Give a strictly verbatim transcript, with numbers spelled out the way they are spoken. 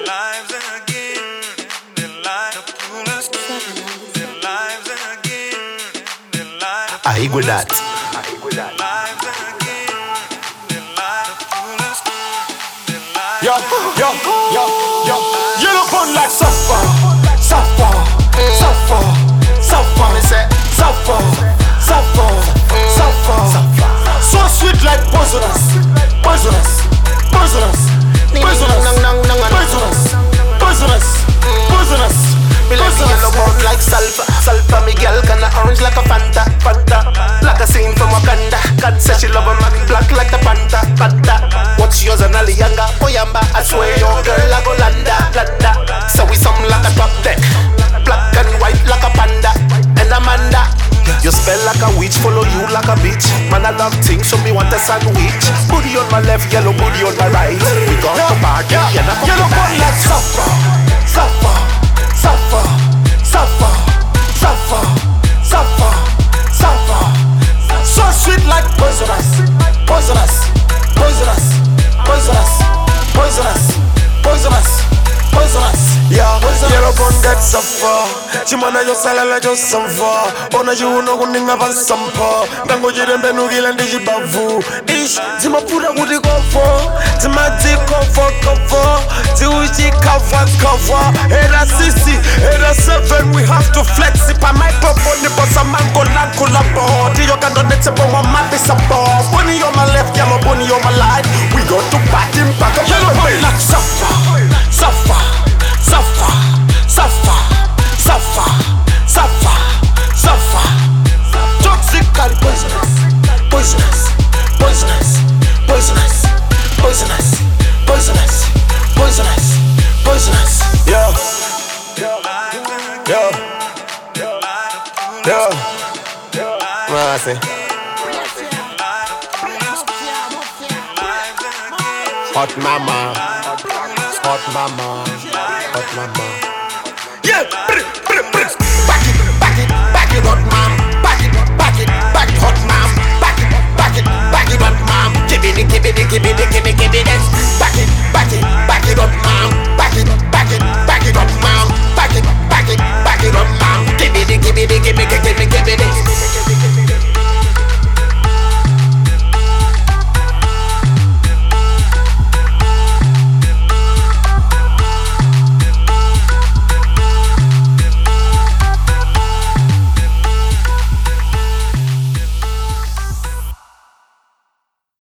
lives again. Their lives to pull us through. Their lives again. Their lives. I go that. Their lives again. Their lives to pull us through. Their lives. Yo, yo, yo, yo. You look on like suffer, suffer, suffer, suffer. Me say suffer, suffer, suffer. So sweet like poisonous, poisonous, poisonous, poisonous, poisonous, poisonous, poisonous. Me like the yellow bone like sulfur, sulfur. Me girl kinda orange like a Fanta, Fanta. Like a scene from Wakanda. God says she love a man black like a panther, panther. What's yours and Ali Yanga, Oyamba? I swear your girl I go landa, landa. So we some like a top deck, black and white like a panda, and Amanda. You spell like a witch, follow you like a bitch. Man I love things, so me want a sandwich. Booty on my left, yellow booty on my right. We got to party, and I'm You look on like suffer, suffer, suffer, suffer, suffer, suffer, suffer. So sweet like poisonous, poisonous, poisonous, poisonous, poisonous, poisonous, poisonous. Yeah, yellow bun get suffer. Chimana yo salala jo samva. Ona you no kuninga van sampa. Dango jirembe nugila ndiji bavu. Ish, zima pura kudi cover. Zima di cover cover. Di uji cover cover. Era sisi, era seven. We have to flex it. Pa microphone ni bossa man go land kula board. Yo kando nete po wa mapi support. Bunny on my left, yellow bunny on my right. We go to party back up. Yellow bun like suffer, suffer, suffer, suffer, suffer, suffer, suffer. toxically poisonous, poisonous, poisonous, poisonous, poisonous, poisonous, poisonous, poisonous. Yeah, yeah, yeah. What I say? Hot mama, hot mama, hot mama. Yeah, back it, back it, back it, hot mom. Back it, back it, back it, hot mom. Back it, back it, back it, hot mom. Give me the, give me the, give me the, give me, give me this.